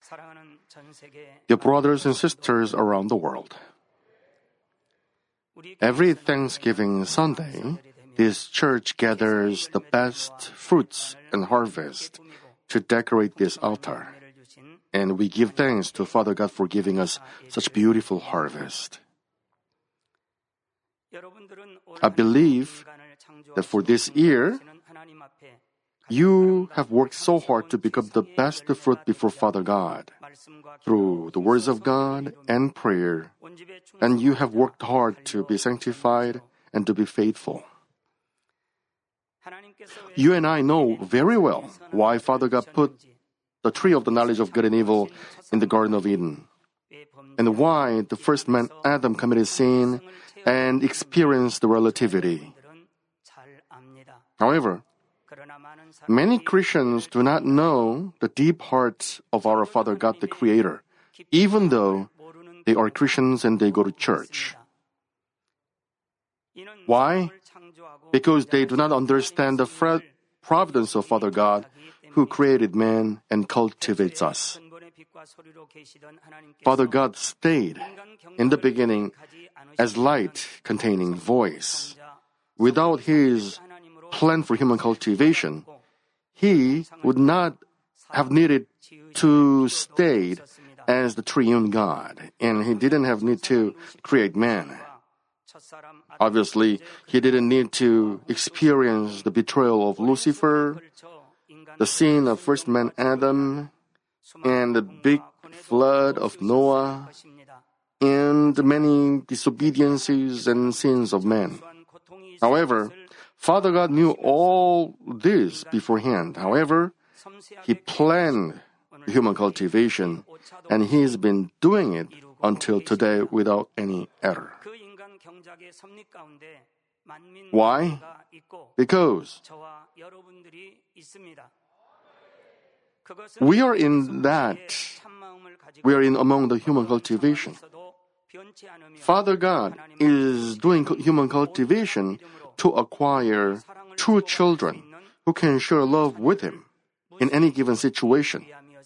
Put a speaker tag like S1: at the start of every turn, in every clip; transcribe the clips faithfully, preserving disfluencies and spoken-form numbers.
S1: Dear brothers and sisters around the world, every Thanksgiving Sunday, this church gathers the best fruits and harvest to decorate this altar. And we give thanks to Father God for giving us such beautiful harvest. I believe that for this year, you have worked so hard to become the best fruit before Father God through the words of God and prayer, and you have worked hard to be sanctified and to be faithful. You and I know very well why Father God put the tree of the knowledge of good and evil in the Garden of Eden, and why the first man Adam committed sin and experienced the relativity. However, many Christians do not know the deep heart of our Father God the Creator, even though they are Christians and they go to church. Why? Because they do not understand the providence of Father God who created man and cultivates us. Father God stayed in the beginning as light containing voice. Without His plan for human cultivation, He would not have needed to stay as the triune God, and He didn't have need to create man. Obviously, He didn't need to experience the betrayal of Lucifer, the sin of first man Adam, and the big flood of Noah, and the many disobediences and sins of man. However, Father God knew all this beforehand. However, He planned human cultivation, and He's been doing it until today without any error. Why? Because we are in that, we are in among the human cultivation. Father God is doing human cultivation to acquire true children who can share love with Him in any given situation.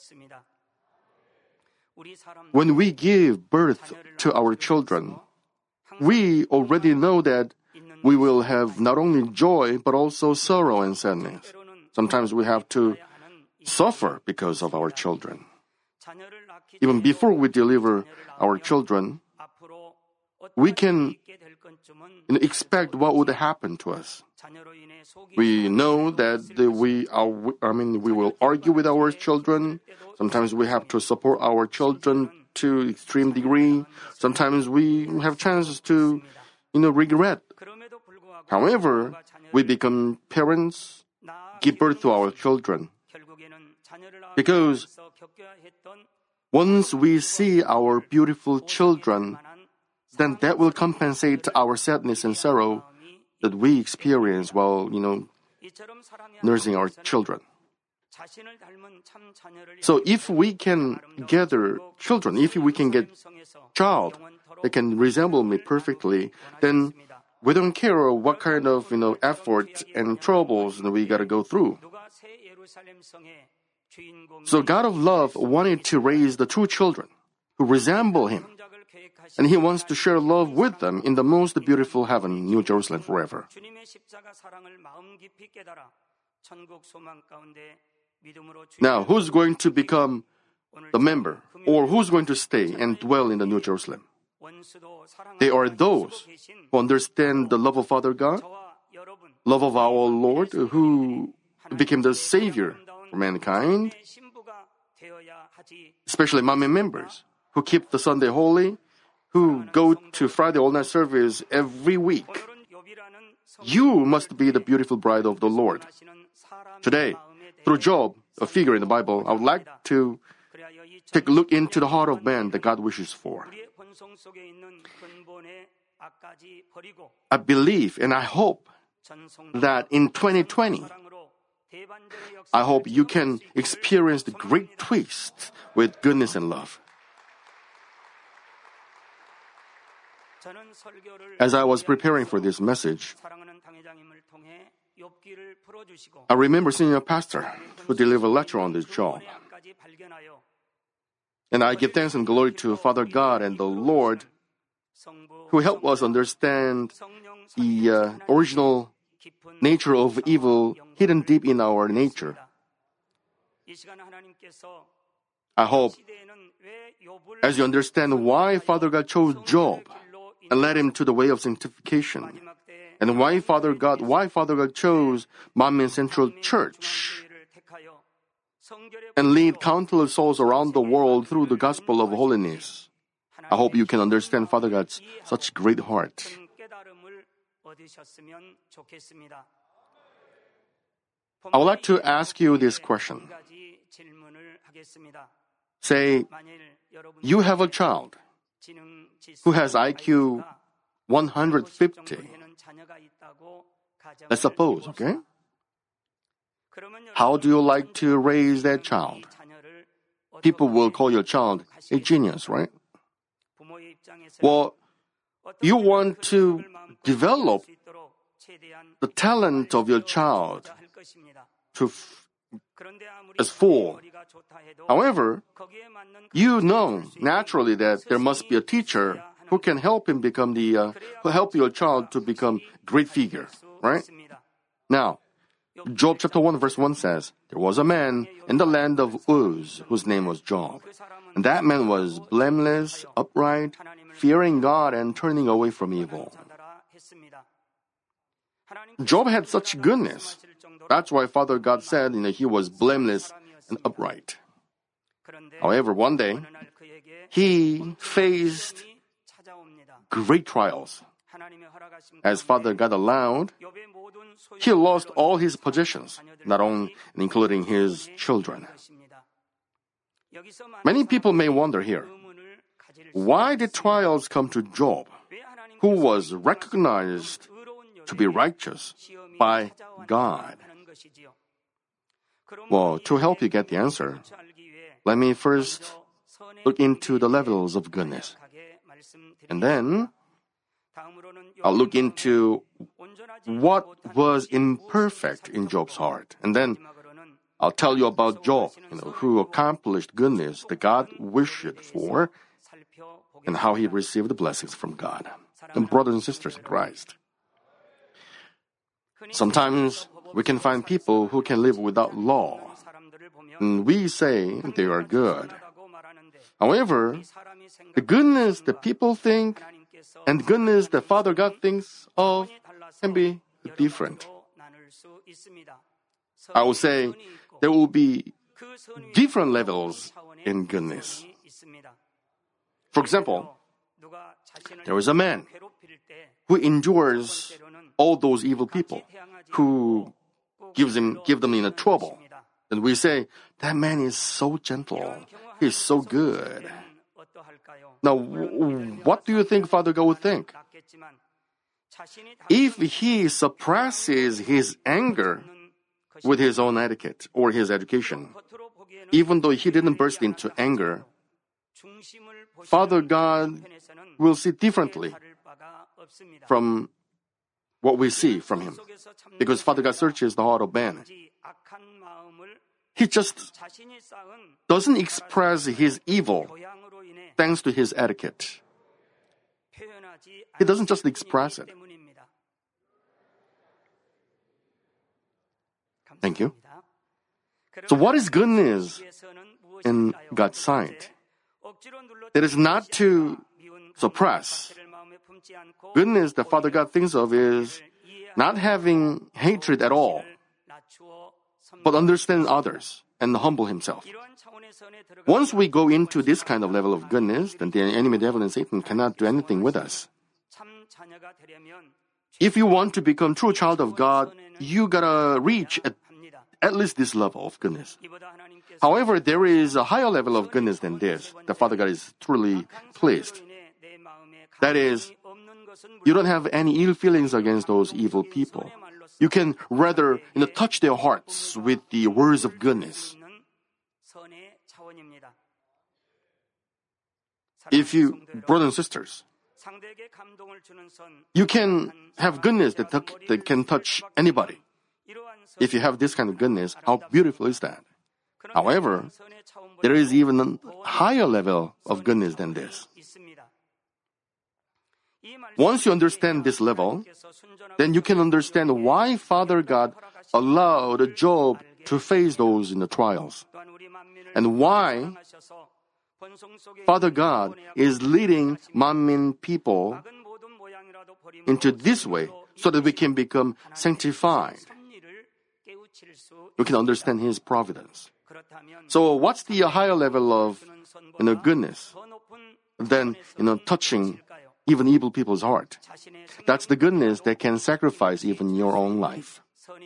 S1: When we give birth to our children, we already know that we will have not only joy but also sorrow and sadness. Sometimes we have to suffer because of our children. Even before we deliver our children, we can you know, expect what would happen to us. We know that we are, I mean, we will argue with our children. Sometimes we have to support our children to extreme degree. Sometimes we have chances to, you know, regret. However, we become parents, give birth to our children. Because once we see our beautiful children, then that will compensate our sadness and sorrow that we experience while, you know, nursing our children. So if we can gather children, if we can get child that can resemble me perfectly, then we don't care what kind of, you know, effort and troubles that we gotta go through. So God of love wanted to raise the true children who resemble Him. And He wants to share love with them in the most beautiful heaven, New Jerusalem forever. Now, who's going to become the member? Or who's going to stay and dwell in the New Jerusalem? They are those who understand the love of Father God, love of our Lord, who became the Savior for mankind, especially Manmin members, who keep the Sunday holy, who go to Friday all-night service every week. You must be the beautiful bride of the Lord. Today, through Job, a figure in the Bible, I would like to take a look into the heart of man that God wishes for. I believe and I hope that in twenty twenty, I hope you can experience the great twist with goodness and love. As I was preparing for this message, I remember seeing a pastor who delivered a lecture on this job. And I give thanks and glory to Father God and the Lord who help us understand the uh, original nature of evil hidden deep in our nature. I hope as you understand why Father God chose Job and led him to the way of sanctification, and why Father God, why Father God chose Manmin Central Church and lead countless souls around the world through the gospel of holiness. I hope you can understand Father God's such great heart. I would like to ask you this question. Say, you have a child who has I Q one hundred fifty. Let's suppose, okay? How do you like to raise that child? People will call your child a genius, right? Well, you want to develop the talent of your child to f- as full. However, you know naturally that there must be a teacher who can help him become the, uh, who help your child to become great figure, right? Now, Job chapter one verse one says, there was a man in the land of Uz whose name was Job. And that man was blameless, upright, fearing God and turning away from evil. Job had such goodness. That's why Father God said, you know, he was blameless and upright. However, one day, he faced great trials. As Father God allowed, he lost all his possessions, not only including his children. Many people may wonder here, why did trials come to Job, who was recognized to be righteous by God? Well, to help you get the answer, let me first look into the levels of goodness. And then I'll look into what was imperfect in Job's heart. And then I'll tell you about Job, you know, who accomplished goodness that God wished for, and how he received the blessings from God. And brothers and sisters in Christ, sometimes we can find people who can live without law, and we say they are good. However, the goodness that people think and goodness that Father God thinks of can be different. I would say there will be different levels in goodness. For example, there is a man who endures all those evil people, who gives him, give them in a trouble. And we say, that man is so gentle. He's so good. Now, what do you think Father God would think? If he suppresses his anger with his own etiquette or his education, even though he didn't burst into anger, Father God will see differently from what we see from him. Because Father God searches the heart of man. He just doesn't express his evil thanks to his etiquette. He doesn't just express it. Thank you. So what is goodness in God's sight? It is not to suppress. Goodness that Father God thinks of is not having hatred at all, but understand others and humble himself. Once we go into this kind of level of goodness, then the enemy devil and Satan cannot do anything with us. If you want to become true child of God, you gotta reach at, at least this level of goodness. However, there is a higher level of goodness than this, that Father God is truly pleased. That is, you don't have any ill feelings against those evil people. You can rather, you know, touch their hearts with the words of goodness. If you, brothers and sisters, you can have goodness that, that can touch anybody. If you have this kind of goodness, how beautiful is that? However, there is even a higher level of goodness than this. Once you understand this level, then you can understand why Father God allowed Job to face those in the trials, and why Father God is leading Manmin people into this way so that we can become sanctified. We can understand His providence. So what's the higher level of you know, goodness than you know, touching even evil people's heart? That's the goodness that can sacrifice even your own life.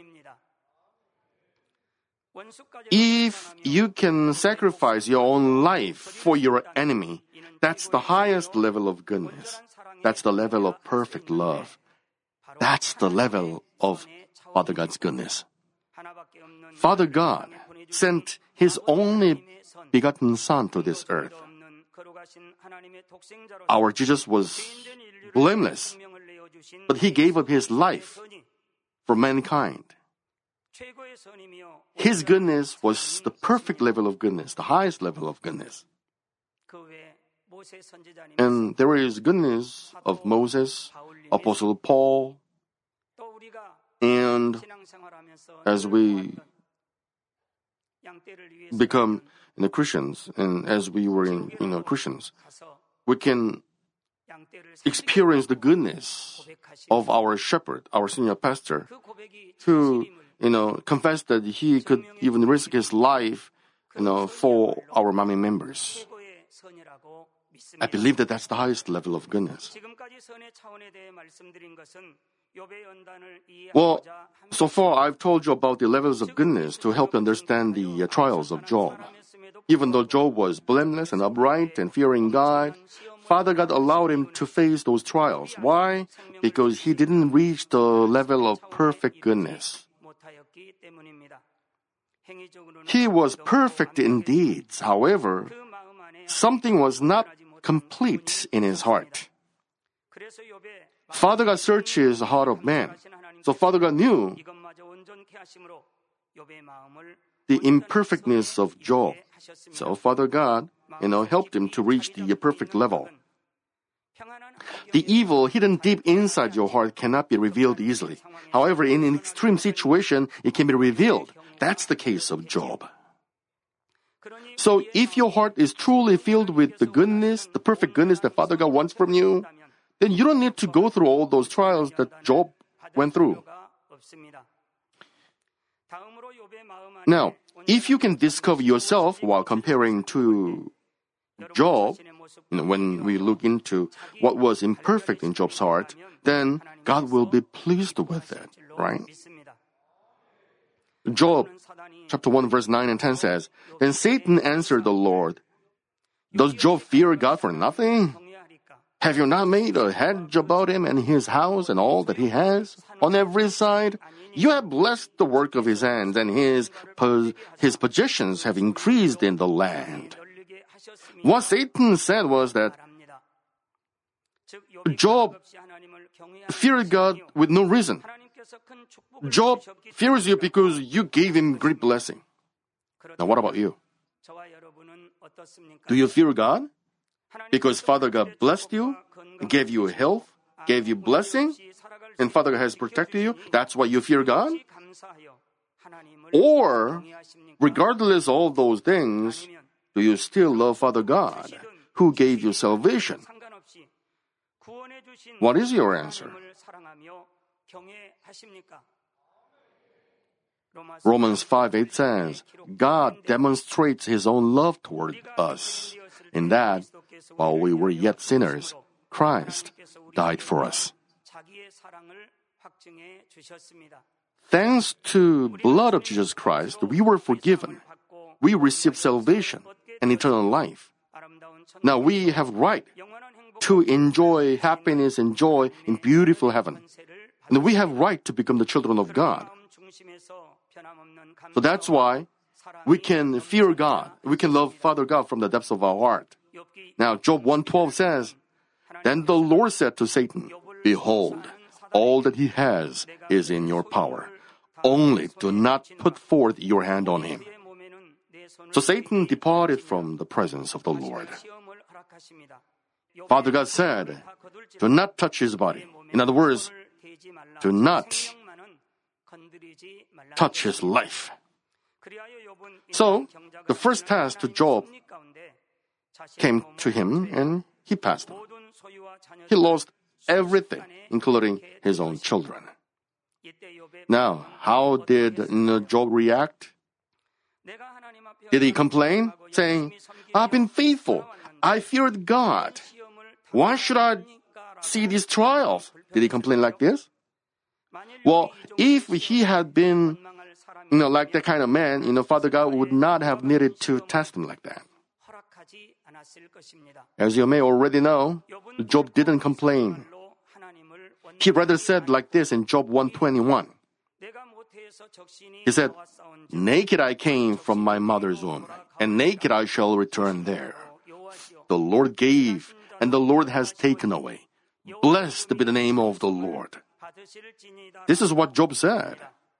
S1: If you can sacrifice your own life for your enemy, that's the highest level of goodness. That's the level of perfect love. That's the level of Father God's goodness. Father God sent His only begotten Son to this earth. Our Jesus was blameless, but He gave up His life for mankind. His goodness was the perfect level of goodness, the highest level of goodness. And there is goodness of Moses, Apostle Paul, and as we become you know, Christians, and as we were in, you know, Christians, we can experience the goodness of our shepherd, our senior pastor, who you know, confessed that he could even risk his life, you know, for our Manmin members. I believe that that's the highest level of goodness. Well, so far I've told you about the levels of goodness to help you understand the uh, trials of Job. Even though Job was blameless and upright and fearing God, Father God allowed him to face those trials. Why? Because he didn't reach the level of perfect goodness. He was perfect in deeds. However, something was not complete in his heart. Father God searches the heart of man. So Father God knew the imperfectness of Job. So Father God, you know, helped him to reach the perfect level. The evil hidden deep inside your heart cannot be revealed easily. However, in an extreme situation, it can be revealed. That's the case of Job. So if your heart is truly filled with the goodness, the perfect goodness that Father God wants from you, then you don't need to go through all those trials that Job went through. Now, if you can discover yourself while comparing to Job, you know, when we look into what was imperfect in Job's heart, then God will be pleased with it, right? Job chapter one verse nine and ten says, Then Satan answered the Lord, Does Job fear God for nothing? Have you not made a hedge about him and his house and all that he has? On every side, you have blessed the work of his hands, and his, po- his possessions have increased in the land. What Satan said was that Job feared God with no reason. Job fears you because you gave him great blessing. Now what about you? Do you fear God? Because Father God blessed you, gave you health, gave you blessing, and Father God has protected you? That's why you fear God? Or, regardless of all those things, do you still love Father God, who gave you salvation? What is your answer? Romans five eight says, God demonstrates His own love toward us, in that, while we were yet sinners, Christ died for us. Thanks to the blood of Jesus Christ, we were forgiven. We received salvation and eternal life. Now we have right to enjoy happiness and joy in beautiful heaven. And we have right to become the children of God. So that's why we can fear God. We can love Father God from the depths of our heart. Now Job one twelve says, Then the Lord said to Satan, Behold, all that he has is in your power. Only do not put forth your hand on him. So Satan departed from the presence of the Lord. Father God said, do not touch his body. In other words, do not touch his life. So, the first test to Job came to him and he passed it. He lost everything, including his own children. Now, how did you know, Job react? Did he complain, saying, I've been faithful. I feared God. Why should I see these trials? Did he complain like this? Well, if he had been, you know, like that kind of man, you know, Father God would not have needed to test him like that. As you may already know, Job didn't complain. He rather said like this in Job one twenty-one. He said, naked I came from my mother's womb, and naked I shall return there. The Lord gave, and the Lord has taken away. Blessed be the name of the Lord. This is what Job said.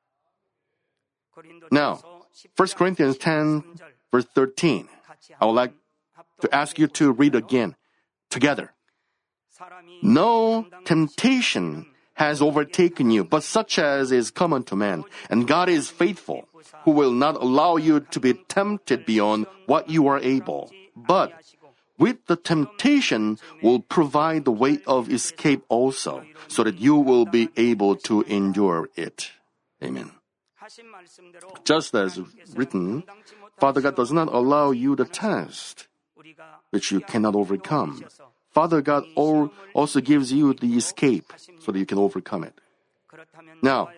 S1: Now, First Corinthians ten, verse thirteen. I would like to ask you to read again, together. No temptation has overtaken you, but such as is common to man. And God is faithful, who will not allow you to be tempted beyond what you are able. But with the temptation will provide the way of escape also, so that you will be able to endure it. Amen. Just as written, Father God does not allow you the test which you cannot overcome. Father God also gives you the escape so that you can overcome it. Now,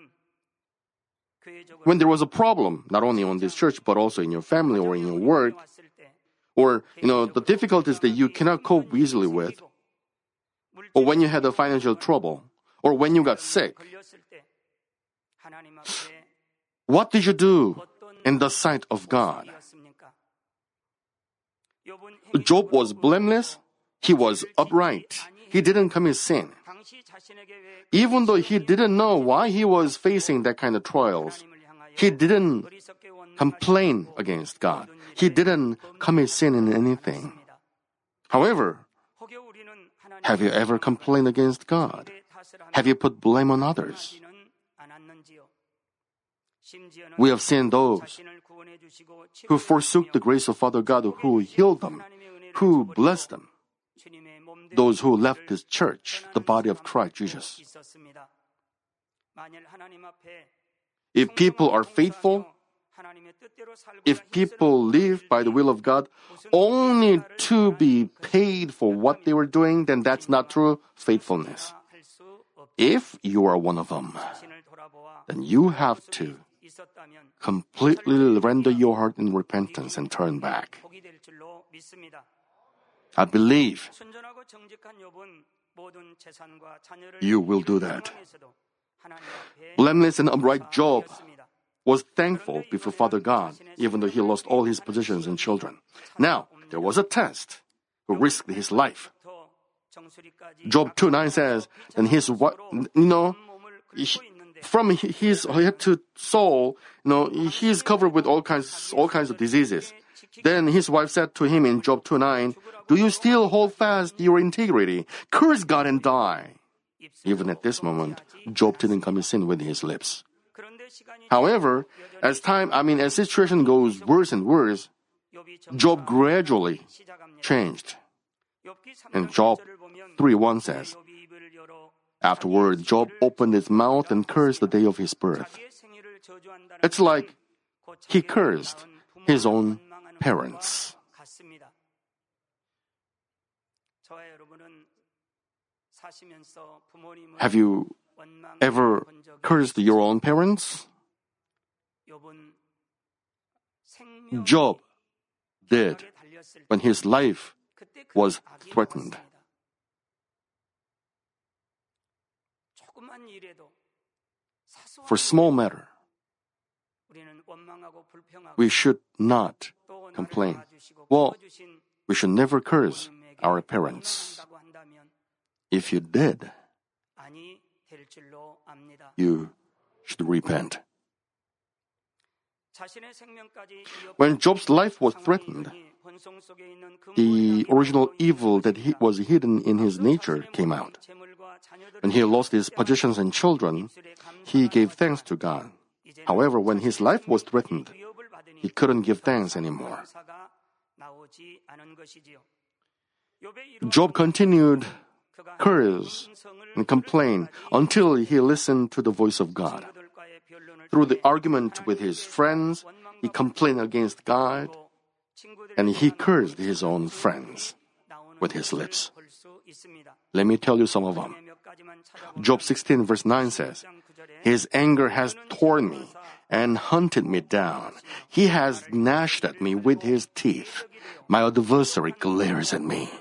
S1: when there was a problem, not only on this church, but also in your family or in your work, or, you know, the difficulties that you cannot cope easily with, or when you had a financial trouble, or when you got sick, what did you do in the sight of God? Job was blameless. He was upright. He didn't commit sin. Even though he didn't know why he was facing that kind of trials, he didn't complain against God. He didn't commit sin in anything. However, have you ever complained against God? Have you put blame on others? We have seen those who forsook the grace of Father God, who healed them, who blessed them. Those who left His church, the body of Christ Jesus. If people are faithful, if people live by the will of God only to be paid for what they were doing, then that's not true faithfulness. If you are one of them, then you have to completely render your heart in repentance and turn back. I believe you will do that. Blameless and upright Job was thankful before Father God, even though he lost all his possessions and children. Now, there was a test who risked his life. Job two nine says, and his wife, you know, he, from his head to soul, you know, he is covered with all kinds, all kinds of diseases. Then his wife said to him in Job two nine, do you still hold fast your integrity? Curse God and die. Even at this moment, Job didn't commit sin with his lips. However, as time, I mean, as situation goes worse and worse, Job gradually changed. And Job three one says, afterward, Job opened his mouth and cursed the day of his birth. It's like he cursed his own parents. Have you ever cursed your own parents? Job did when his life was threatened. For small matter, we should not complain. Well, we should never curse our parents. If you did, you should repent. When Job's life was threatened, the original evil that he was hidden in his nature came out. When he lost his possessions and children, he gave thanks to God. However, when his life was threatened, he couldn't give thanks anymore. Job continued curse and complain until he listened to the voice of God. Through the argument with his friends, he complained against God, and he cursed his own friends with his lips. Let me tell you some of them. Job sixteen verse nine says, "His anger has torn me and hunted me down. He has gnashed at me with his teeth. My adversary glares at me."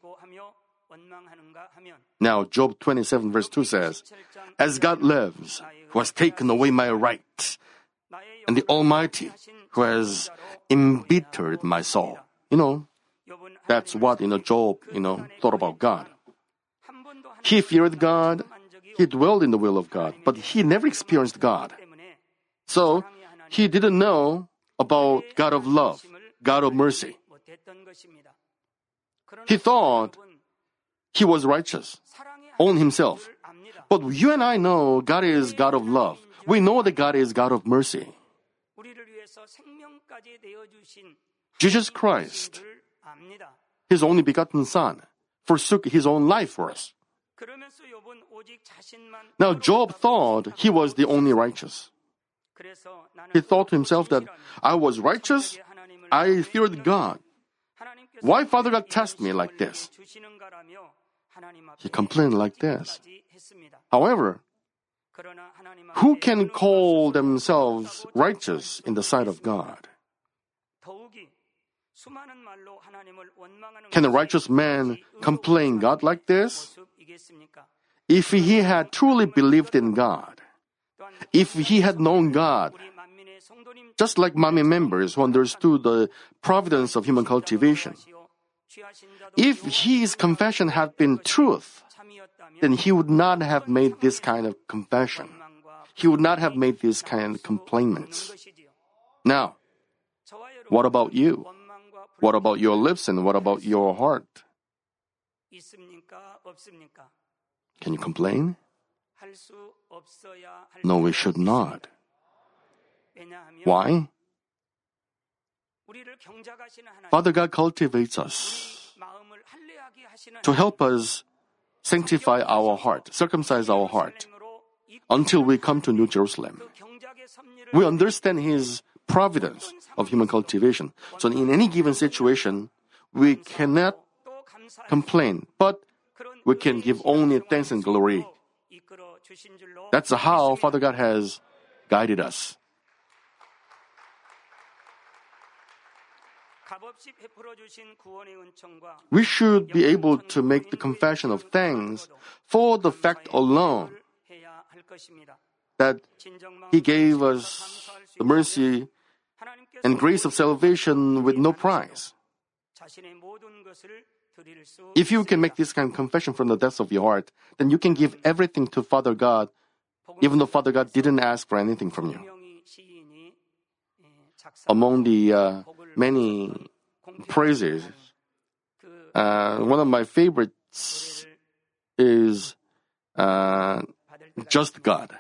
S1: Now, Job twenty-seven verse two says, "As God lives, who has taken away my right, and the Almighty, who has embittered my soul." You know, that's what, you know, Job, you know, thought about God. He feared God. He dwelled in the will of God, but he never experienced God. So, he didn't know about God of love, God of mercy. He thought he was righteous on himself. But you and I know God is God of love. We know that God is God of mercy. Jesus Christ, his only begotten Son, forsook his own life for us. Now, Job thought he was the only righteous. He thought to himself that I was righteous, I feared God. Why Father God test me like this? He complained like this. However, who can call themselves righteous in the sight of God? Can a righteous man complain God like this? If he had truly believed in God, if he had known God, just like Manmin members who understood the providence of human cultivation, if his confession had been truth, then he would not have made this kind of confession. He would not have made these kind of complaints. Now, what about you? What about your lips and what about your heart? Can you complain? No, we should not. Why? Father God cultivates us to help us sanctify our heart, circumcise our heart, until we come to New Jerusalem. We understand His providence of human cultivation. So in any given situation, we cannot complain, but we can give only thanks and glory. That's how Father God has guided us. We should be able to make the confession of thanks for the fact alone that He gave us the mercy and grace of salvation with no price. If you can make this kind of confession from the depths of your heart, then you can give everything to Father God, even though Father God didn't ask for anything from you. Among the uh, many praises, uh, one of my favorites is uh, Just God.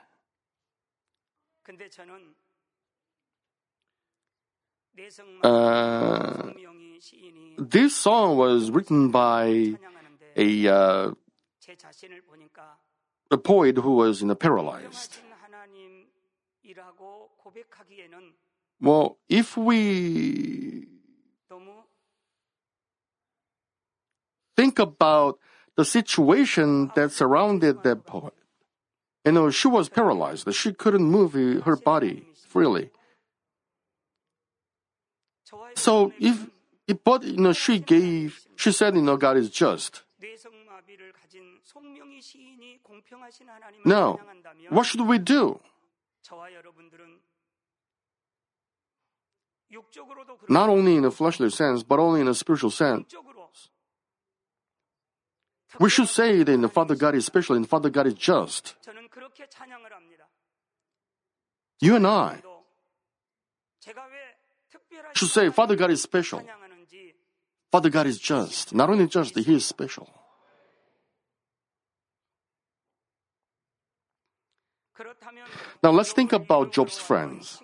S1: Uh, this song was written by a, uh, a poet who was, you know, paralyzed. Well, if we think about the situation that surrounded that poet, you know, she was paralyzed. She couldn't move her body freely. So if, if but you know, she gave, she said, you know, God is just. Now, what should we do? Not only in a fleshly sense, but only in a spiritual sense. We should say that the Father God is special and Father God is just. You and I, should say, Father God is special. Father God is just. Not only just, He is special. Now let's think about Job's friends.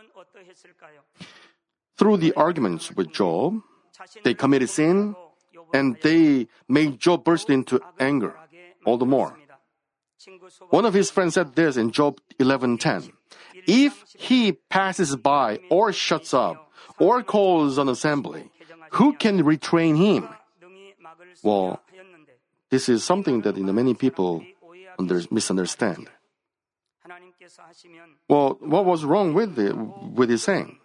S1: Through the arguments with Job, they committed sin and they made Job burst into anger all the more. One of his friends said this in Job eleven ten. If he passes by or shuts up or calls an assembly, who can retrain him? Well, this is something that you know, many people under, misunderstand. Well, what was wrong with it, with his saying?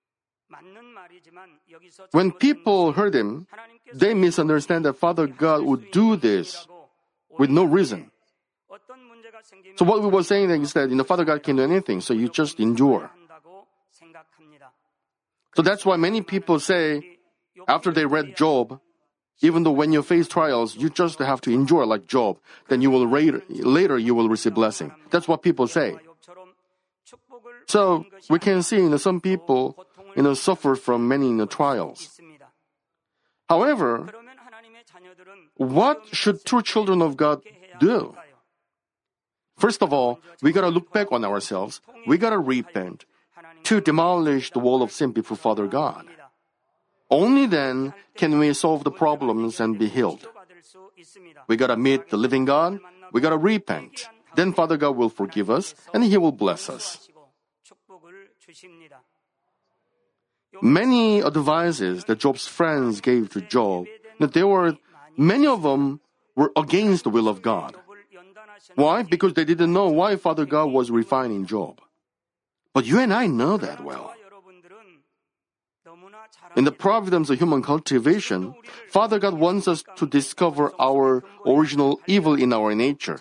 S1: When people heard him, they misunderstand that Father God would do this with no reason. So what we were saying is that you know, Father God can do anything, so you just endure. So that's why many people say, after they read Job, even though when you face trials, you just have to endure like Job, then you will later, later you will receive blessing. That's what people say. So we can see you know, some people you know, suffer from many you know, trials. However, what should true children of God do? First of all, we gotta look back on ourselves. We gotta repent to demolish the wall of sin before Father God. Only then can we solve the problems and be healed. We gotta meet the living God. We gotta repent. Then Father God will forgive us and He will bless us. Many advices that Job's friends gave to Job, there were many of them were against the will of God. Why? Because they didn't know why Father God was refining Job. But you and I know that well. In the providence of human cultivation, Father God wants us to discover our original evil in our nature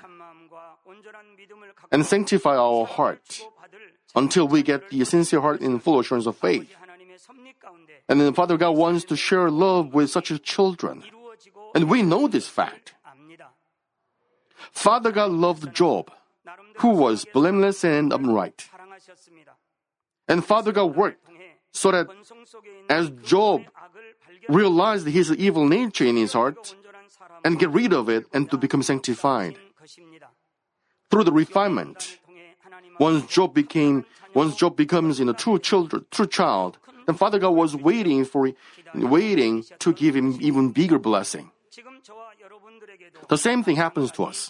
S1: and sanctify our heart until we get the sincere heart in full assurance of faith. And then Father God wants to share love with such children. And we know this fact. Father God loved Job, who was blameless and upright. And Father God worked so that as Job realized his evil nature in his heart and get rid of it and to become sanctified. Through the refinement, once Job became, once Job becomes in a true children, true child, then Father God was waiting for, waiting to give him even bigger blessing. The same thing happens to us.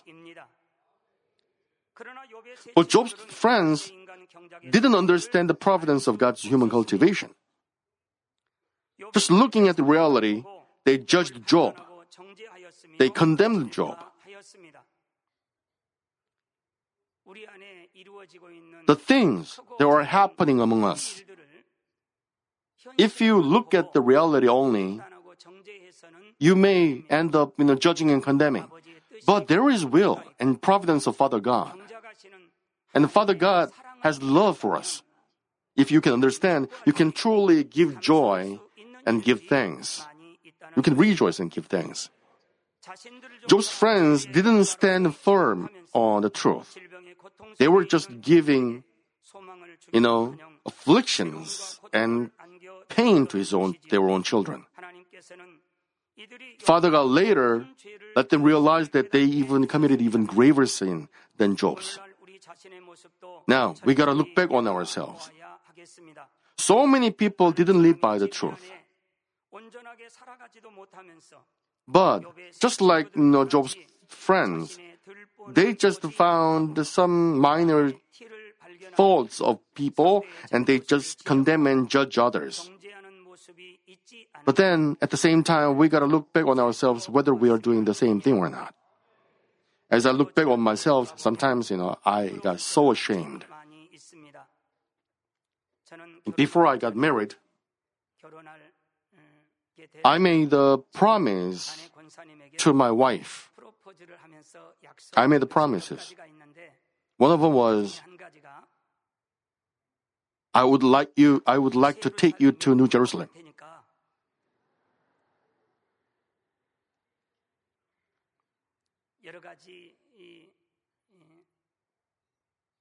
S1: But Job's friends didn't understand the providence of God's human cultivation. Just looking at the reality, they judged Job. They condemned Job. The things that are happening among us, if you look at the reality only, you may end up you know, judging and condemning. But there is will and providence of Father God. And Father God has love for us. If you can understand, you can truly give joy and give thanks. You can rejoice and give thanks. Job's friends didn't stand firm on the truth. They were just giving, you know, afflictions and pain to his own, their own children. Father God later let them realize that they even committed even graver sin than Job's. Now, we gotta look back on ourselves. So many people didn't live by the truth. But, just like you know, Job's friends, they just found some minor faults of people and they just condemn and judge others. But then, at the same time, we gotta look back on ourselves whether we are doing the same thing or not. As I look back on myself, sometimes, you know, I got so ashamed. Before I got married, I made a promise to my wife. I made the promises. One of them was, I would like you, I would like to take you to New Jerusalem.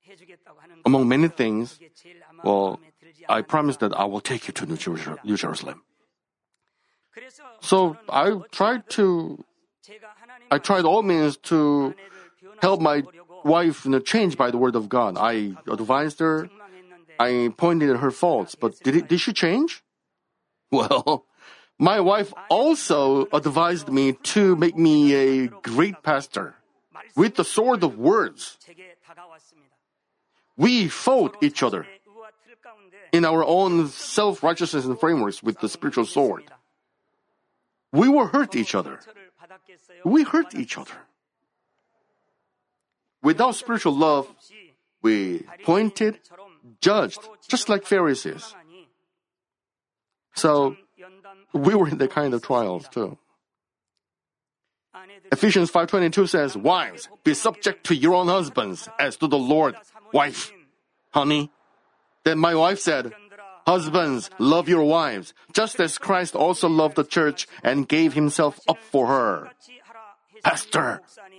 S1: among many things, well, I promised that I will take you to New Jeru- New Jerusalem. So I tried to, I tried all means to help my wife, you know, change by the word of God. I advised her, I pointed at her faults, but did it, did she change? Well, my wife also advised me to make me a great pastor with the sword of words. We fought each other in our own self-righteousness and frameworks with the spiritual sword. We were hurt each other. We hurt each other. Without spiritual love, we pointed, judged, just like Pharisees. So, we were in that kind of trials too. Ephesians five twenty-two says, "Wives, be subject to your own husbands, as to the Lord." Wife, honey. Then my wife said, "Husbands, love your wives, just as Christ also loved the church and gave himself up for her." Pastor,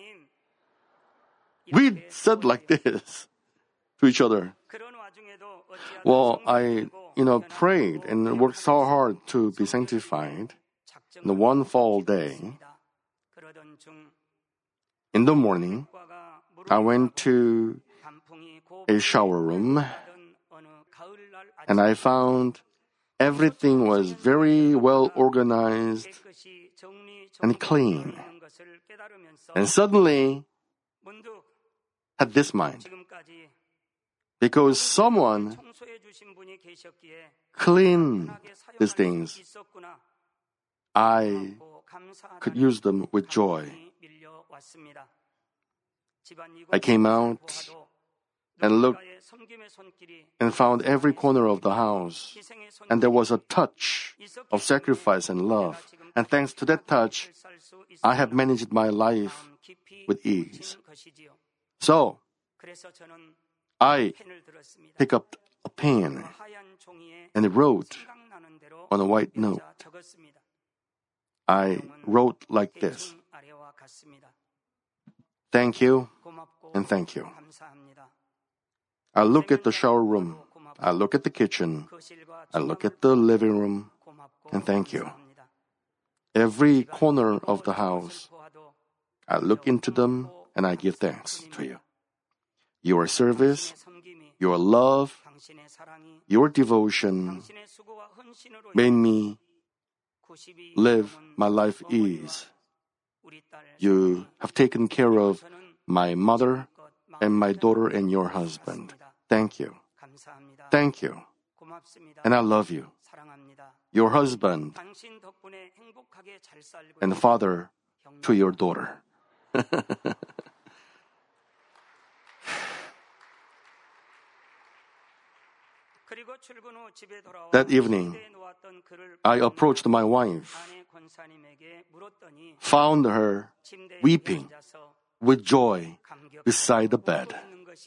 S1: we said like this to each other. Well, I, you know, prayed and worked so hard to be sanctified. In the one fall day, in the morning, I went to a shower room and I found everything was very well organized and clean. And suddenly, had this mind. Because someone cleaned these things, I could use them with joy. I came out and looked and found every corner of the house. And there was a touch of sacrifice and love. And thanks to that touch, I have managed my life with ease. So, I picked up a pen and wrote on a white note. I wrote like this: "Thank you and thank you." I look at the shower room, I look at the kitchen, I look at the living room, and thank you. Every corner of the house, I look into them and I give thanks to you. Your service, your love, your devotion made me live my life ease. You have taken care of my mother and my daughter and your husband. Thank you. Thank you. And I love you. Your husband and father to your daughter. That evening, I approached my wife, found her weeping with joy beside the bed.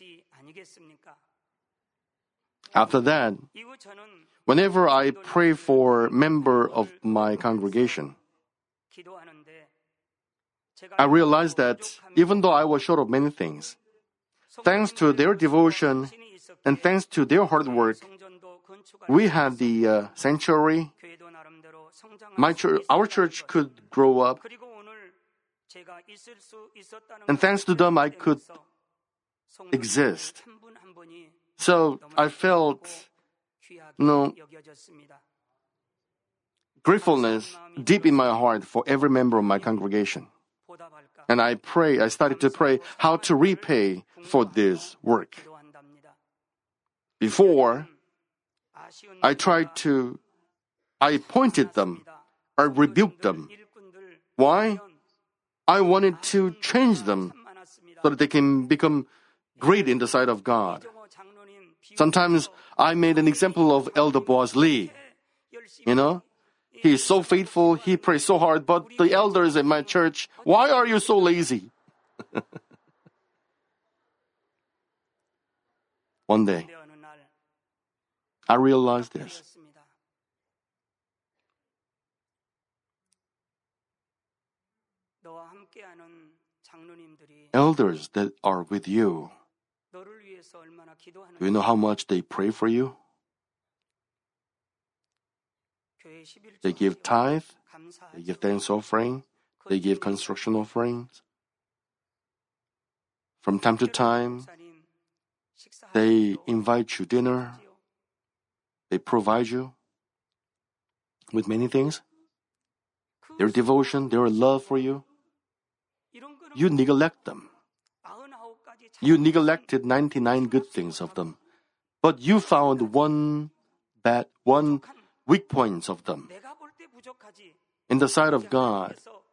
S1: After that, whenever I pray for a member of my congregation, I realized that even though I was short of many things, thanks to their devotion and thanks to their hard work, we had the uh, sanctuary. My church, our church could grow up. And thanks to them, I could exist. So I felt, you know, gratefulness deep in my heart for every member of my congregation. And I pray, I started to pray how to repay for this work. Before, I tried to, I pointed them, I rebuked them. Why? I wanted to change them so that they can become great in the sight of God. Sometimes I made an example of Elder Boaz Lee. You know, he is so faithful, he prays so hard, but the elders in my church, why are you so lazy? One day, I realized this. Elders that are with you, Do you know how much they pray for you? They give tithe, they give thanks offering, they give construction offerings. From time to time, they invite you dinner, they provide you with many things. Their devotion, their love for you, you neglect them. You neglected ninety-nine good things of them, but you found one bad, one weak points of them. In the sight of God,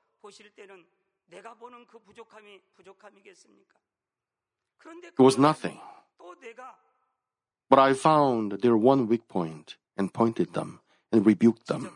S1: it was nothing. But I found their one weak point and pointed them and rebuked them.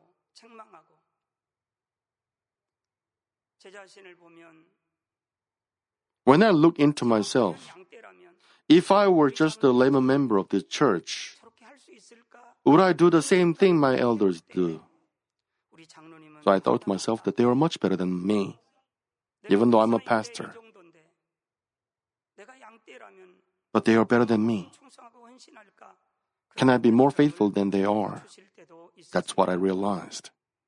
S1: When I look into myself, if I were just a layman member of this church, would I do the same thing my elders do? So I thought to myself that they are much better than me, even though I'm a pastor. But they are better than me. Can I be more faithful than they are? That's what I realized.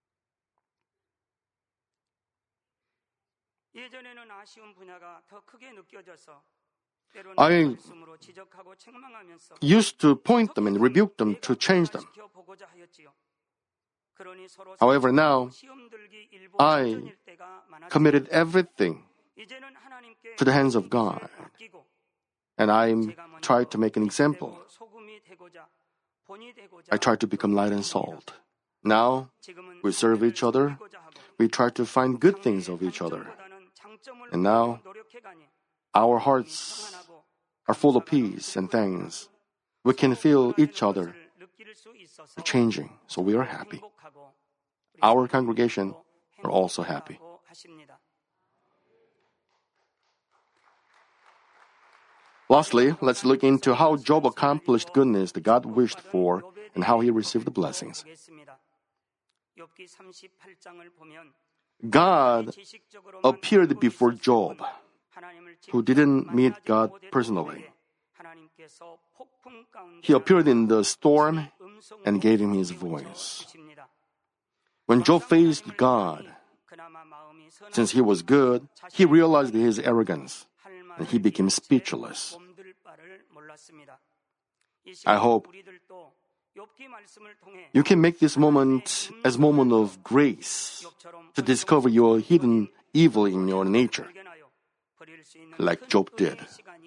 S1: I used to point them and rebuke them to change them. However, now I committed everything to the hands of God, and I tried to make an example. I tried to become light and salt. Now we serve each other. We try to find good things of each other. And now our hearts are full of peace and thanks. We can feel each other changing, so we are happy. Our congregation are also happy. Lastly, let's look into how Job accomplished goodness that God wished for and how he received the blessings. God appeared before Job, who didn't meet God personally. He appeared in the storm and gave him his voice. When Job faced God, since he was good, he realized his arrogance and he became speechless. I hope you can make this moment as a moment of grace to discover your hidden evil in your nature, like Job did.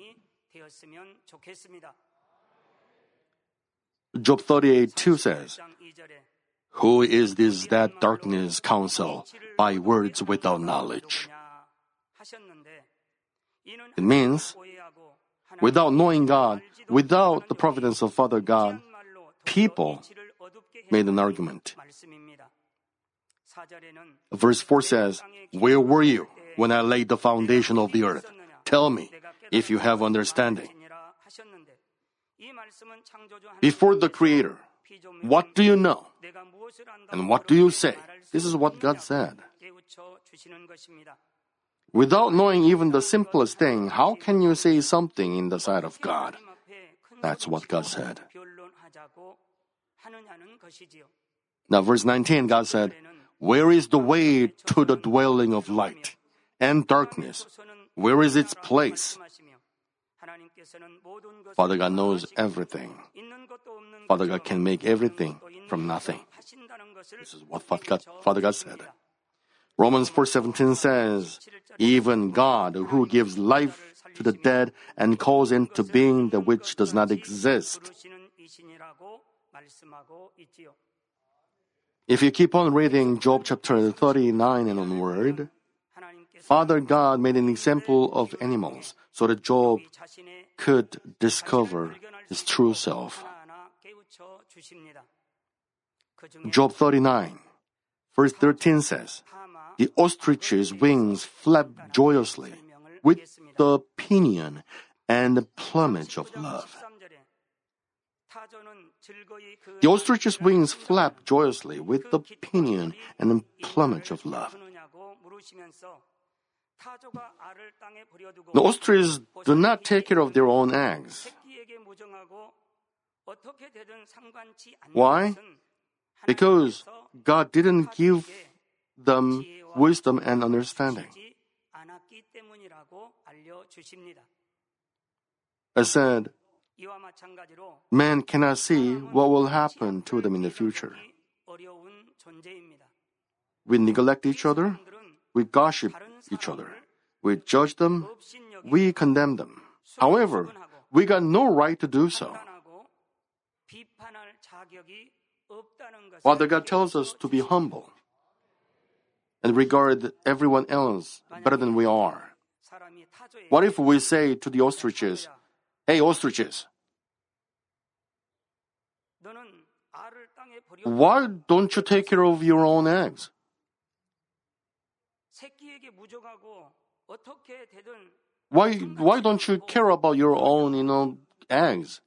S1: Job thirty-eight two says, "Who is this that darkness counsel by words without knowledge?" It means, without knowing God, without the providence of Father God, people made an argument. Verse four says, "Where were you when I laid the foundation of the earth? Tell me if you have understanding." Before the Creator, what do you know? And what do you say? This is what God said. Without knowing even the simplest thing, how can you say something in the sight of God? That's what God said. Now, verse nineteen, God said, "Where is the way to the dwelling of light and darkness? Where is its place?" Father God knows everything. Father God can make everything from nothing. This is what Father God said. Romans four seventeen says, "Even God, who gives life to the dead and calls into being that which does not exist." If you keep on reading Job chapter thirty-nine and onward, Father God made an example of animals so that Job could discover his true self. Job thirty-nine, verse thirteen says, "The ostrich's wings flap joyously with the pinion and the plumage of love." The ostrich's wings flap joyously with the pinion and the plumage of love. The ostriches do not take care of their own eggs. Why? Because God didn't give them wisdom and understanding. I said, man cannot see what will happen to them in the future. We neglect each other, we gossip each other, we judge them, we condemn them. However, we got no right to do so. Father God tells us to be humble and regard everyone else better than we are. What if we say to the ostriches, hey, ostriches, why don't you take care of your own eggs? Why, why don't you care about your own, you know, eggs?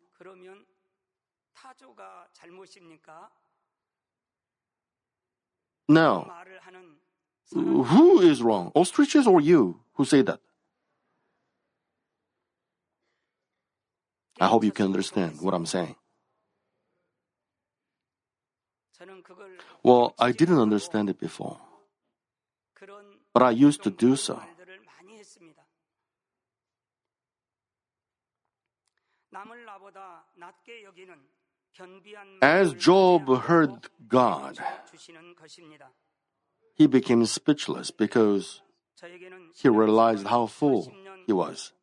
S1: Now, who is wrong? Ostriches or you who say that? I hope you can understand what I'm saying. Well, I didn't understand it before, but I used to do so. As Job heard God, he became speechless because he realized how full he was.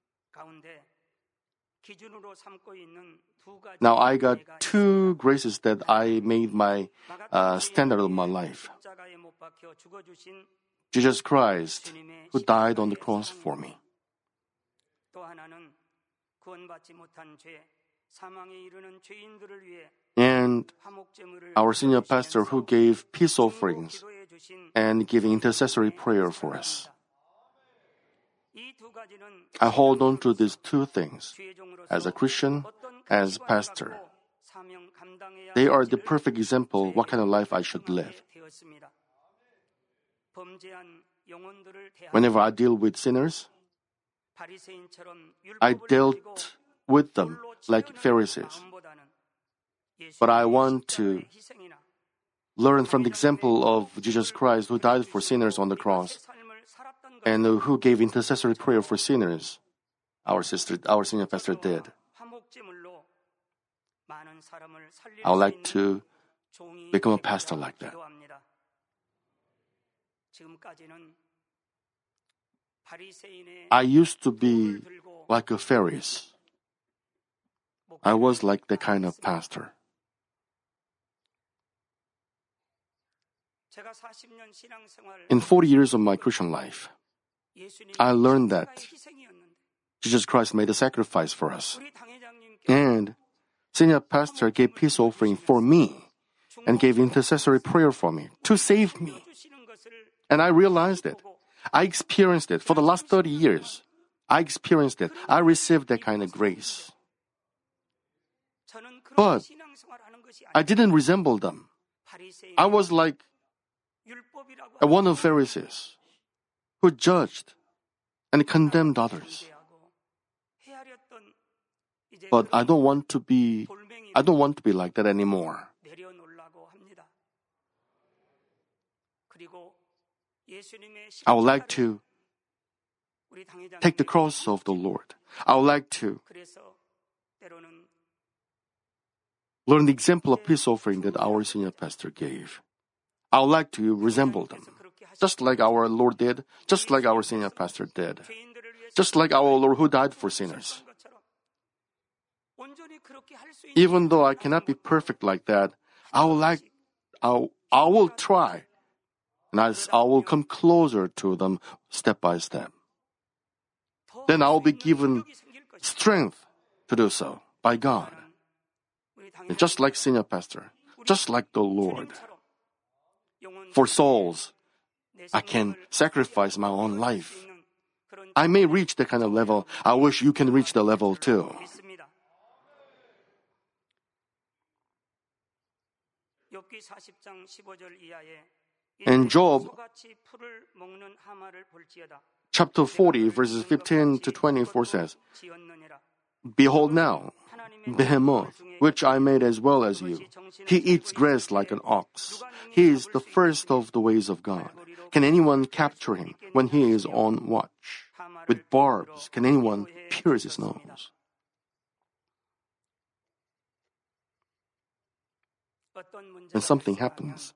S1: Now I got two graces that I made my uh, standard of my life. Jesus Christ, who died on the cross for me. And our senior pastor who gave peace offerings and giving intercessory prayer for us. I hold on to these two things as a Christian, as a pastor. They are the perfect example of what kind of life I should live. Whenever I deal with sinners, I dealt with them like Pharisees. But I want to learn from the example of Jesus Christ who died for sinners on the cross and who gave intercessory prayer for sinners. Our sister, our senior pastor did. I would like to become a pastor like that. I used to be like a Pharisee. I was like that kind of pastor. In forty years of my Christian life, I learned that Jesus Christ made a sacrifice for us. And senior pastor gave peace offering for me and gave intercessory prayer for me to save me. And I realized it. I experienced it for the last thirty years. I experienced it. I received that kind of grace. But I didn't resemble them. I was like one of the Pharisees who judged and condemned others. But I don't want to be I don't want to be like that anymore. I would like to take the cross of the Lord. I would like to learn the example of peace offering that our senior pastor gave. I would like to resemble them, just like our Lord did, just like our senior pastor did, just like our Lord who died for sinners. Even though I cannot be perfect like that, I will like, I, I will try, and I, I will come closer to them step by step. Then I will be given strength to do so by God. And just like senior pastor, just like the Lord. For souls, I can sacrifice my own life. I may reach that kind of level. I wish you can reach the level too. In Job, chapter forty, verses fifteen to twenty-four says, Behold now, Behemoth, which I made as well as you. He eats grass like an ox. He is the first of the ways of God. Can anyone capture him when he is on watch? With barbs, can anyone pierce his nose? When something happens,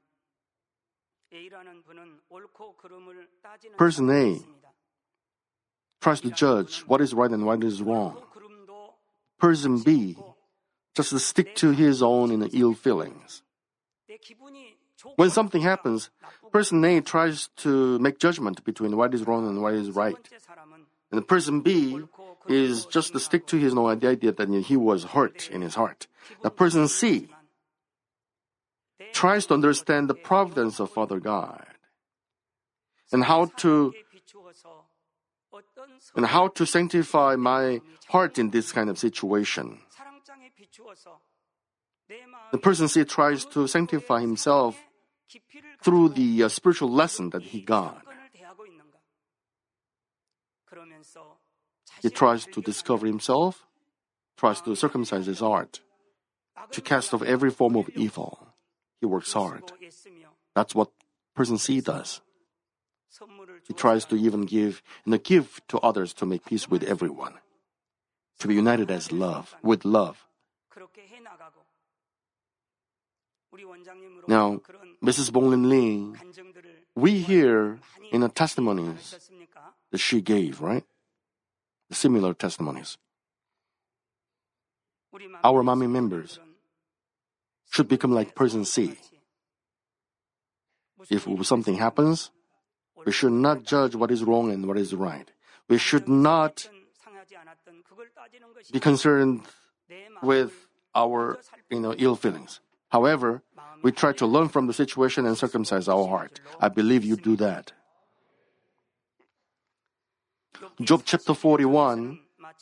S1: person A tries to judge what is right and what is wrong. Person B just stick to his own in ill feelings. When something happens, person A tries to make judgment between what is wrong and what is right. And the person B is just to stick to his own idea that he was hurt in his heart. The person C tries to understand the providence of Father God and how to and how to sanctify my heart in this kind of situation. The person C tries to sanctify himself through the uh, spiritual lesson that he got. He tries to discover himself, tries to circumcise his heart, to cast off every form of evil. He works hard. That's what person C does. He tries to even give and give to others to make peace with everyone, to be united as love, with love. Now, Missus Bonglin Lee, we hear in the testimonies that she gave, right? The similar testimonies. Our mommy members should become like person C. If something happens, we should not judge what is wrong and what is right. We should not be concerned with our, you know, ill feelings. However, we try to learn from the situation and circumcise our heart. I believe you do that. Job chapter forty-one,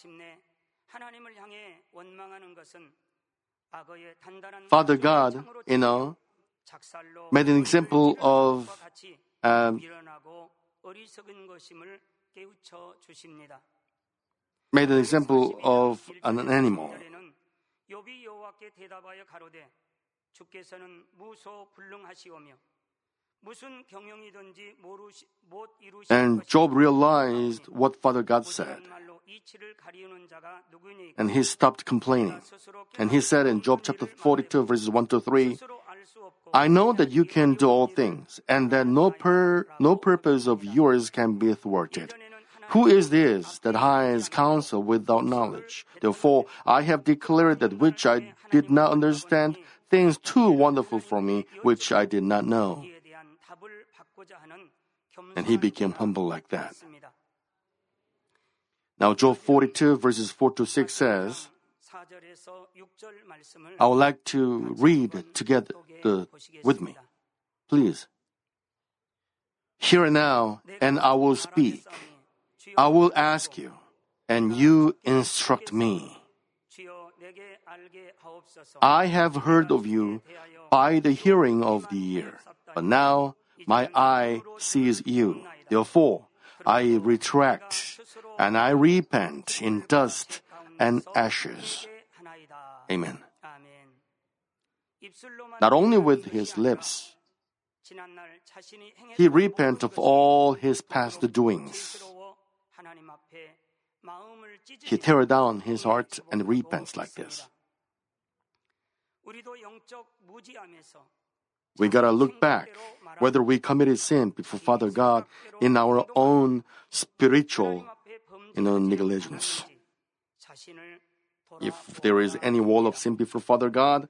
S1: Father God, you know, made an example of um, made an example of an animal. And Job realized what Father God said. And he stopped complaining. And he said in Job chapter forty-two, verses one to three, I know that you can do all things, and that no, per, no purpose of yours can be thwarted. Who is this that hides counsel without knowledge? Therefore, I have declared that which I did not understand, things too wonderful for me, which I did not know. And he became humble like that. Now, Job forty-two, verses four to six says, I would like to read together the, with me. Please. Hear now, and I will speak. I will ask you, and you instruct me. I have heard of you by the hearing of the ear, but now my eye sees you. Therefore, I retract, and I repent in dust and ashes. Amen. Not only with his lips, he repents of all his past doings. He tears down his heart and repents like this. We gotta look back whether we committed sin before Father God in our own spiritual, you know, negligence. If there is any wall of sin before Father God,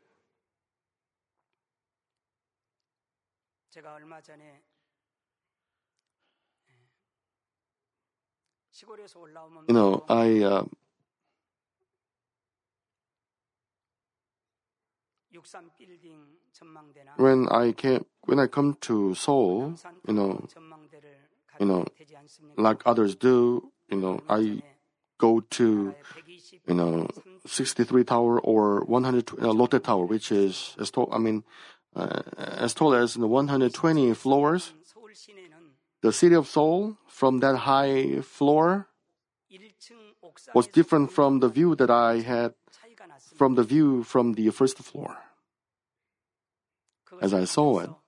S1: you know, I uh, when I came when I come to Seoul, you know, you know, like others do, you know, I go to, you know, sixty-three Tower or one hundred uh, Lotte Tower, which is as tall. I mean, uh, as tall as you know, one hundred twenty floors. the city of Seoul from that high floor was different from the view that I had from the view from the first floor. As I saw it,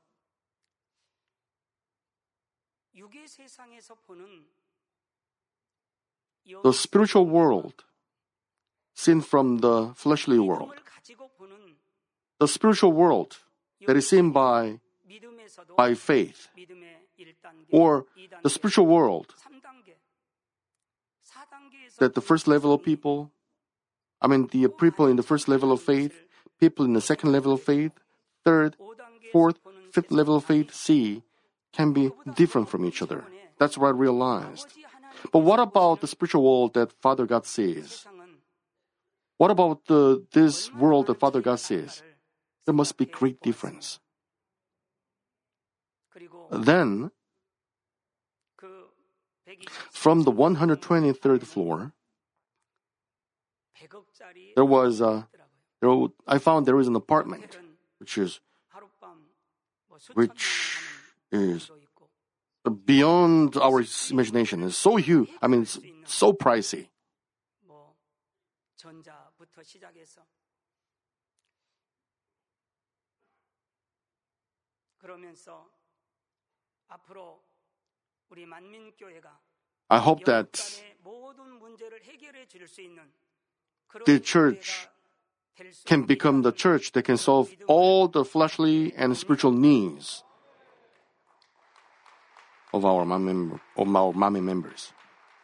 S1: the spiritual world seen from the fleshly world, the spiritual world that is seen by, by faith, or the spiritual world that the first level of people, I mean the people in the first level of faith, people in the second level of faith, third, fourth, fifth level of faith see can be different from each other. That's what I realized. But what about the spiritual world that Father God sees? What about the, this world that Father God sees? There must be great difference. Then, from the one hundred twenty-third floor, there was a, there, I found there is an apartment, which is, which is beyond our imagination. It's so huge. I mean, it's so pricey. I hope that the church can become the church that can solve all the fleshly and spiritual needs of our Manmin, of our Manmin members.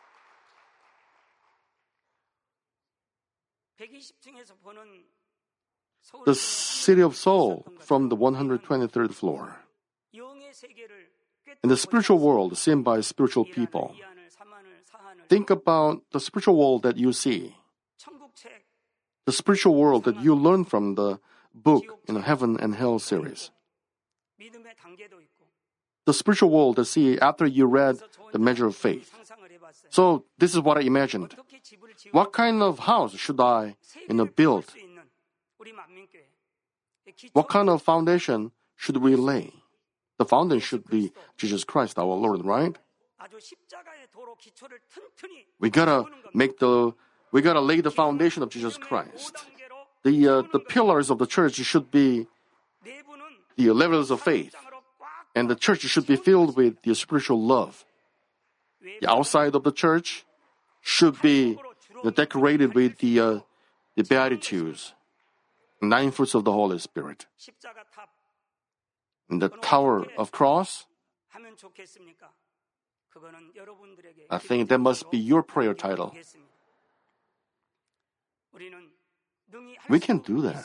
S1: The city of Seoul from the one hundred twenty-third floor. In the spiritual world seen by spiritual people, think about the spiritual world that you see. The spiritual world that you learn from the book in the Heaven and Hell series. The spiritual world that see after you read the Measure of Faith. So this is what I imagined. What kind of house should I you know, build? What kind of foundation should we lay? The foundation should be Jesus Christ, our Lord, right? We gotta make the, we gotta lay the foundation of Jesus Christ. The uh, the pillars of the church should be the levels of faith, and the church should be filled with the spiritual love. The outside of the church should be decorated with the uh, the Beatitudes, nine fruits of the Holy Spirit. And the Tower of Cross, I think that must be your prayer title. We can do that.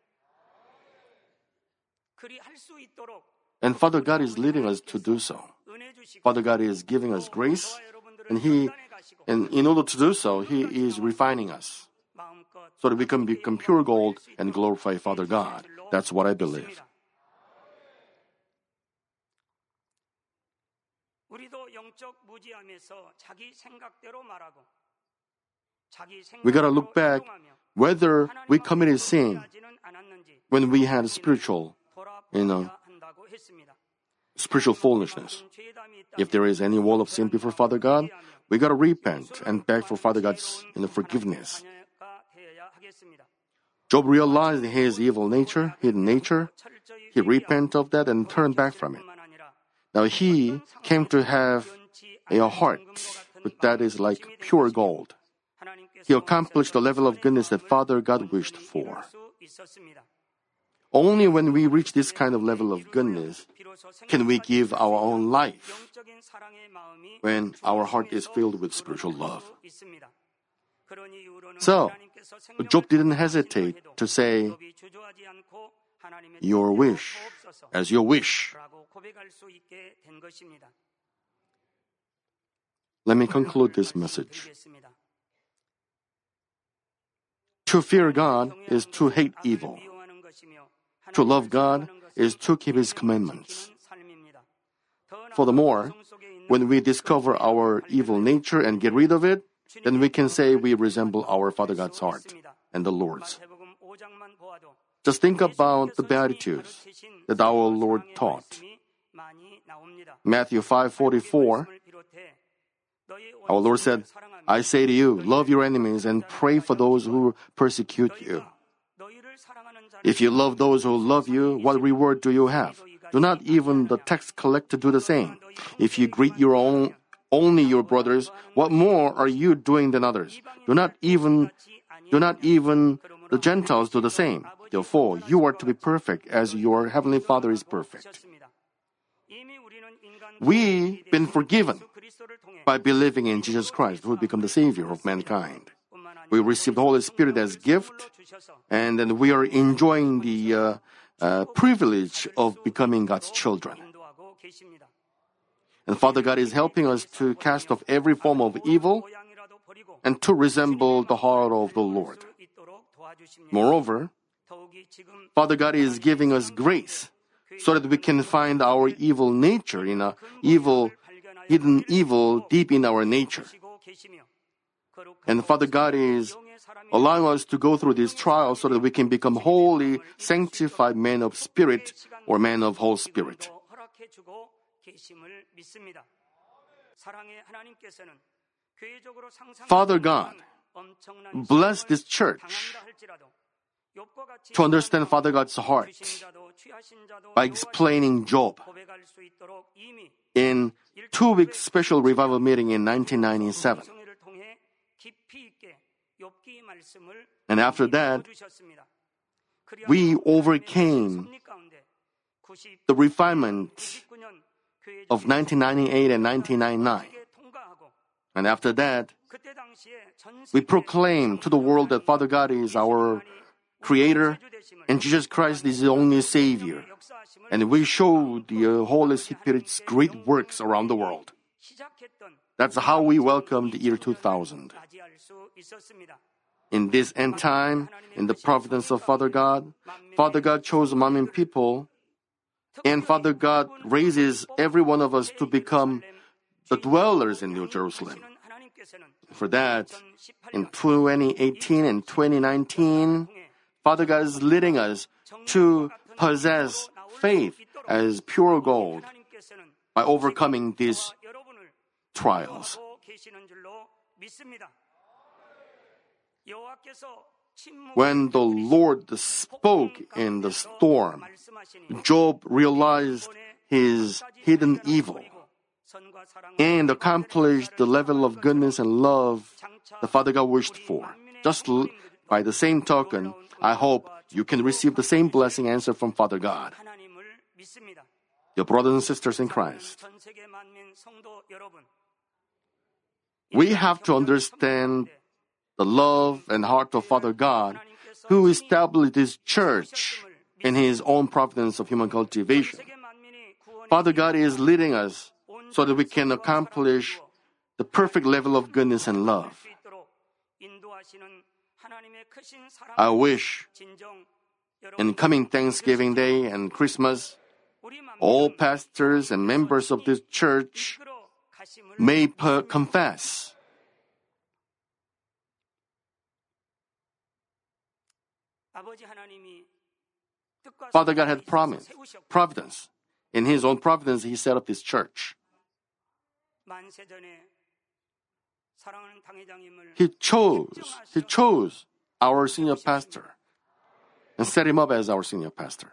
S1: And Father God is leading us to do so. Father God is giving us grace, and He, and in order to do so, He is refining us so that we can become pure gold and glorify Father God. That's what I believe. We gotta look back whether we committed sin when we had spiritual, you know, spiritual foolishness. If there is any wall of sin before Father God, we gotta repent and beg for Father God's you know, forgiveness. Job realized his evil nature, hidden nature. He repented of that and turned back from it. Now he came to have a heart that is like pure gold. He accomplished the level of goodness that Father God wished for. Only when we reach this kind of level of goodness can we give our own life, when our heart is filled with spiritual love. So, Job didn't hesitate to say, "Your wish, as your wish." Let me conclude this message. To fear God is to hate evil. To love God is to keep His commandments. Furthermore, when we discover our evil nature and get rid of it, then we can say we resemble our Father God's heart and the Lord's. Just think about the Beatitudes that our Lord taught. Matthew five forty-four, our Lord said, I say to you, love your enemies and pray for those who persecute you. If you love those who love you, what reward do you have? Do not even the tax collector do the same? If you greet your own only your brothers, what more are you doing than others? Do not even do not even the Gentiles do the same. Therefore, you are to be perfect as your heavenly Father is perfect. We've been forgiven by believing in Jesus Christ, who become the Savior of mankind. We receive the Holy Spirit as gift, and then we are enjoying the uh, uh, privilege of becoming God's children. And Father God is helping us to cast off every form of evil and to resemble the heart of the Lord. Moreover, Father God is giving us grace so that we can find our evil nature in a evil, hidden evil deep in our nature. And Father God is allowing us to go through these trials so that we can become holy, sanctified men of spirit or men of whole spirit. Father God, bless this church to understand Father God's heart by explaining Job in two-week special revival meeting in nineteen ninety-seven. And after that, we overcame the refinement of nineteen ninety-eight and nineteen ninety-nine. And after that, we proclaim to the world that Father God is our Creator and Jesus Christ is the only Savior. And we show the Holy Spirit's great works around the world. That's how we welcome the year two thousand. In this end time, in the providence of Father God, Father God chose Manmin people, and Father God raises every one of us to become the dwellers in New Jerusalem. For that, in twenty eighteen and twenty nineteen, Father God is leading us to possess faith as pure gold by overcoming these trials. When the Lord spoke in the storm, Job realized his hidden evil and accomplished the level of goodness and love the Father God wished for. Just by the same token, I hope you can receive the same blessing answer from Father God. Your brothers and sisters in Christ, we have to understand the love and heart of Father God, who established this church in His own providence of human cultivation. Father God is leading us so that we can accomplish the perfect level of goodness and love. I wish in coming Thanksgiving Day and Christmas, all pastors and members of this church may per- confess Father God had promised providence. In His own providence, He set up this church. He chose, He chose our senior pastor and set him up as our senior pastor.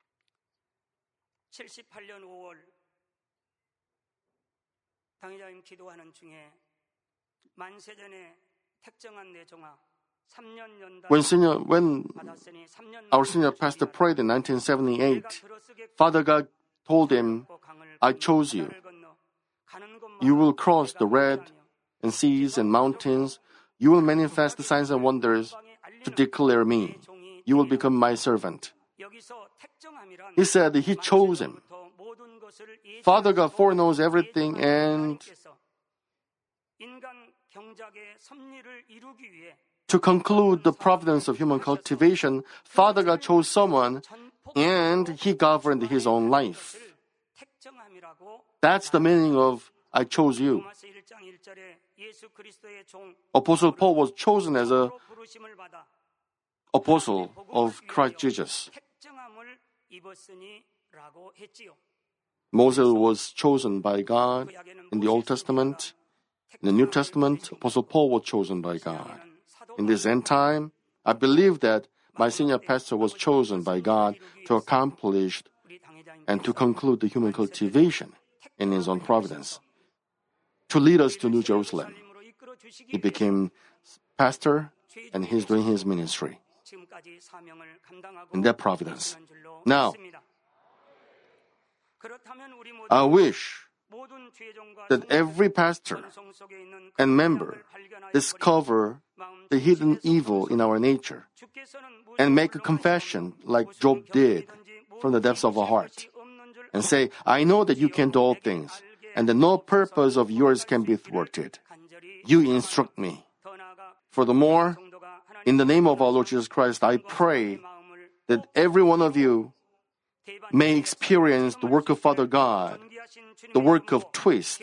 S1: When, senior, when our senior pastor prayed in nineteen seventy-eight, Father God told him, I chose you. You will cross the red and seas and mountains. You will manifest the signs and wonders to declare me. You will become my servant. He said He chose him. Father God foreknows everything, and to conclude the providence of human cultivation, Father God chose someone and He governed His own life. That's the meaning of I chose you. Apostle Paul was chosen as an apostle of Christ Jesus. Moses was chosen by God in the Old Testament. In the New Testament, Apostle Paul was chosen by God. In this end time, I believe that my senior pastor was chosen by God to accomplish and to conclude the human cultivation in his own providence, to lead us to New Jerusalem. He became pastor and he's doing his ministry in that providence. Now, I wish that every pastor and member discover the hidden evil in our nature and make a confession like Job did from the depths of our heart and say, I know that you can do all things and that no purpose of yours can be thwarted. You instruct me. Furthermore, in the name of our Lord Jesus Christ, I pray that every one of you may experience the work of Father God, the work of twist.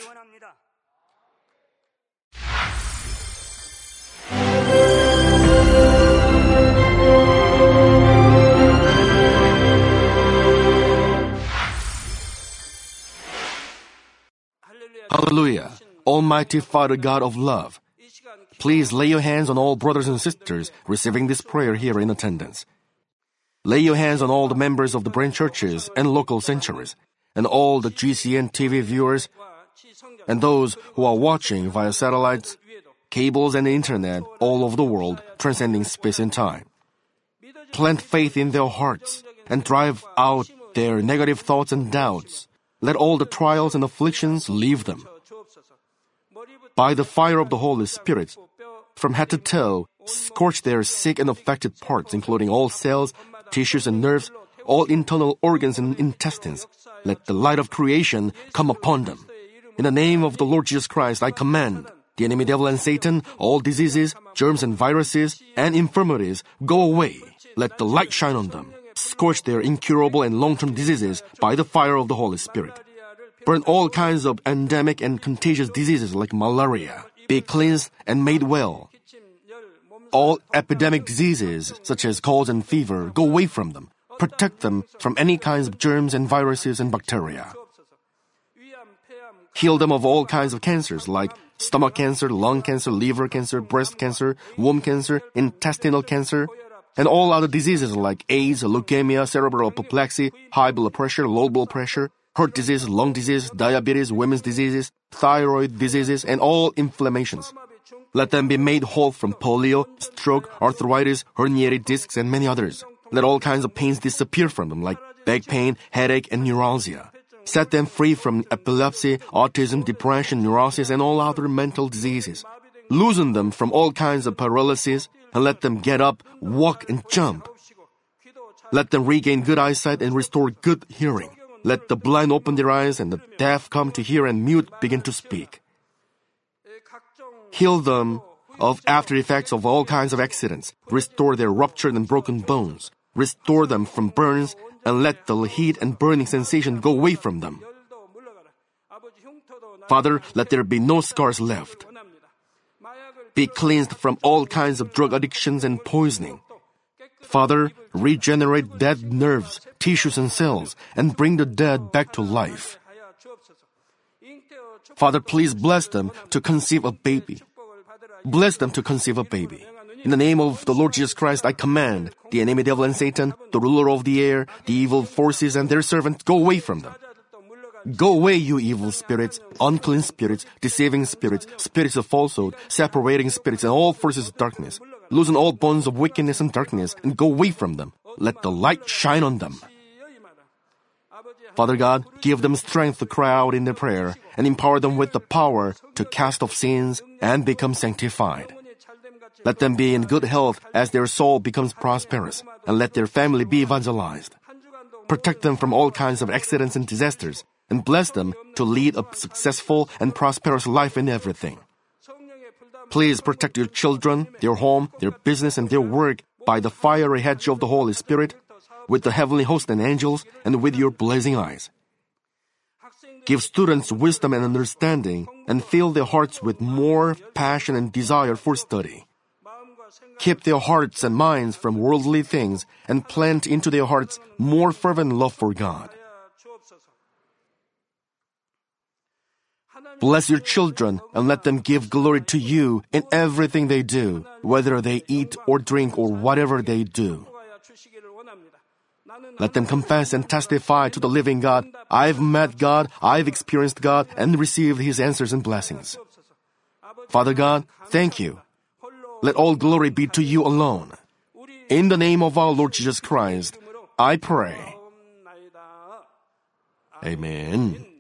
S2: Hallelujah. Almighty Father God of love, please lay your hands on all brothers and sisters receiving this prayer here in attendance. Lay your hands on all the members of the branch churches and local sanctuaries, and all the G C N T V viewers, and those who are watching via satellites, cables, and the internet all over the world, transcending space and time. Plant faith in their hearts and drive out their negative thoughts and doubts. Let all the trials and afflictions leave them. By the fire of the Holy Spirit, from head to toe, scorch their sick and affected parts, including all cells, tissues and nerves, all internal organs and intestines. Let the light of creation come upon them. In the name of the Lord Jesus Christ, I command the enemy devil and Satan, all diseases, germs and viruses, and infirmities, go away. Let the light shine on them. Scorch their incurable and long-term diseases by the fire of the Holy Spirit. Burn all kinds of endemic and contagious diseases like malaria. Be cleansed and made well. All epidemic diseases, such as colds and fever, go away from them. Protect them from any kinds of germs and viruses and bacteria. Heal them of all kinds of cancers like stomach cancer, lung cancer, liver cancer, breast cancer, womb cancer, intestinal cancer, and all other diseases like AIDS, leukemia, cerebral apoplexy, high blood pressure, low blood pressure, heart disease, lung disease, diabetes, women's diseases, thyroid diseases, and all inflammations. Let them be made whole from polio, stroke, arthritis, herniated discs, and many others. Let all kinds of pains disappear from them, like back pain, headache, and neuralgia. Set them free from epilepsy, autism, depression, neurosis, and all other mental diseases. Loosen them from all kinds of paralysis, and let them get up, walk, and jump. Let them regain good eyesight and restore good hearing. Let the blind open their eyes and the deaf come to hear and mute begin to speak. Heal them of after effects of all kinds of accidents. Restore their ruptured and broken bones. Restore them from burns and let the heat and burning sensation go away from them. Father, let there be no scars left. Be cleansed from all kinds of drug addictions and poisoning. Father, regenerate dead nerves, tissues, and cells, and bring the dead back to life. Father, please bless them to conceive a baby. Bless them to conceive a baby. In the name of the Lord Jesus Christ, I command the enemy devil and Satan, the ruler of the air, the evil forces, and their servants, go away from them. Go away, you evil spirits, unclean spirits, deceiving spirits, spirits of falsehood, separating spirits, and all forces of darkness. Loosen all bonds of wickedness and darkness, and go away from them. Let the light shine on them. Father God, give them strength to cry out in their prayer, and empower them with the power to cast off sins and become sanctified. Let them be in good health as their soul becomes prosperous, and let their family be evangelized. Protect them from all kinds of accidents and disasters, and bless them to lead a successful and prosperous life in everything. Please protect your children, their home, their business, and their work by the fiery hedge of the Holy Spirit, with the heavenly host and angels, and with your blazing eyes. Give students wisdom and understanding, and fill their hearts with more passion and desire for study. Keep their hearts and minds from worldly things, and plant into their hearts more fervent love for God. Bless your children and let them give glory to you in everything they do, whether they eat or drink or whatever they do. Let them confess and testify to the living God, I've met God, I've experienced God, and received His answers and blessings. Father God, thank you. Let all glory be to you alone. In the name of our Lord Jesus Christ, I pray. Amen.